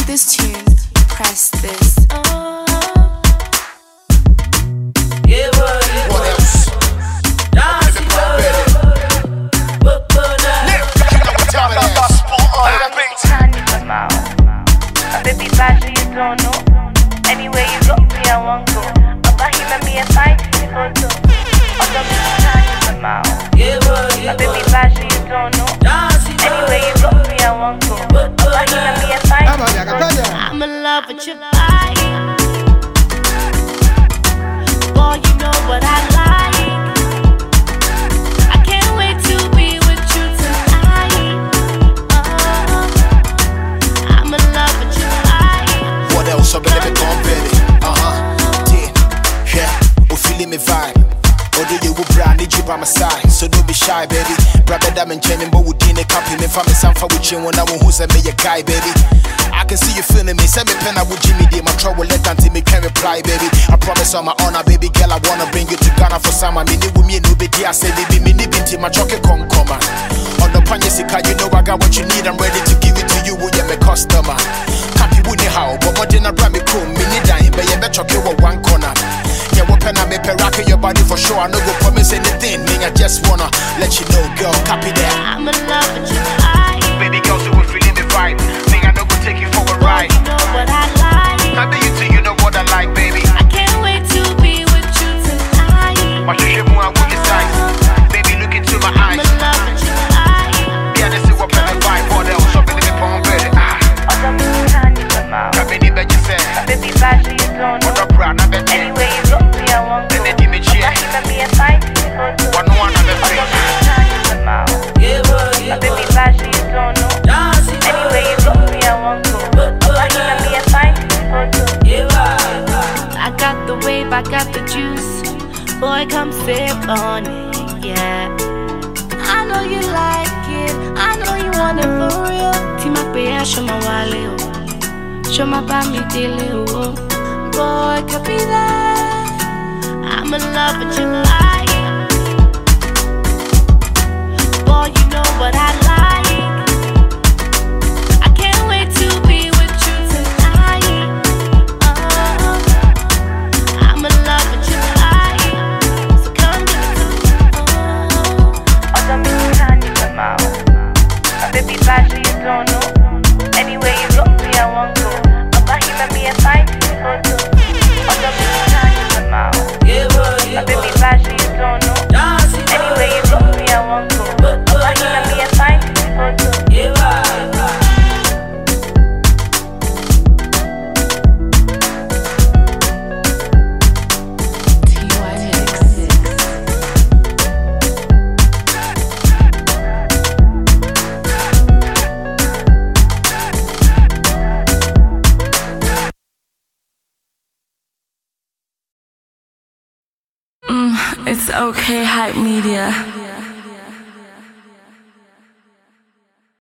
this tune, press this. What else? Baby, bash, you don't know. Anywhere you go, me, I won't go. Papa, he made me a fight, he go to. Baby, bash, you don't know. Anywhere you go, me, I won't go. Papa, he made me a fight, I'm in love with your body. Boy, you know what I like. I can't wait to be with you tonight. I'm in love with your body. What else? I'm gonna be gone, baby. Yeah, you feeling me vibe. Although you will brand, need you by my side. So don't be shy, baby. Brother, I'm in training, but we didn't copy me. From me, some for with you when I want who's a me a guy, baby. I can see you feeling me. Send me pen, I would Jimmy D. My trouble, let until me can reply, baby. I promise on my honor, baby girl, I wanna bring you to Ghana for summer. Me need with me, no baby. I say, baby, me need binti, my chocolate come. On the Panyasika, you know I got what you need. I'm ready to give it to you, will you my customer? Happy with the how, but more than a brand me cool. Me need dying, but you better chocolate one corner. Yeah, what pen I make a rock in your body for sure. I no go promise anything, me I just wanna let you know, girl, copy that. I'm in love with your body. Baby girl, so we're feeling the vibe. Me I no go take you for a ride. You know what I like. How do you think you know what I like, baby? I can't wait to be with you tonight. Watch your shit, I will decide. Baby, look into my I'm eyes. in love with your body. Yeah, this is what pen and vibe. What else? So baby, me pon ready. Baby, bet you say. Baby, bash, you don't know. What up, brand? I bet you. Anywhere you go, me, I won't go. Then they give me cheer. He made me a fight. One I bet you. Baby, bash, you don't know. Anywhere you go, me, I won't go. He made me a fight. I got the wave, I got the juice. Boy, come sip on it, yeah. I know you like it, I know you want it for real. Tima Pia, show my wale, show my bami dele, oh. Boy, copy that. I'm in love with your life. Boy, you know what I like. I can't wait to be with you tonight. I'm in love with your life. So come baby, bash, you don't know. Anywhere you go, me, I won't go. Papa, he made me a fight. Baby, bash, you don't know. Anywhere you go, me, I won't go. Papa, he made me a fight. It's okay, Hype Media.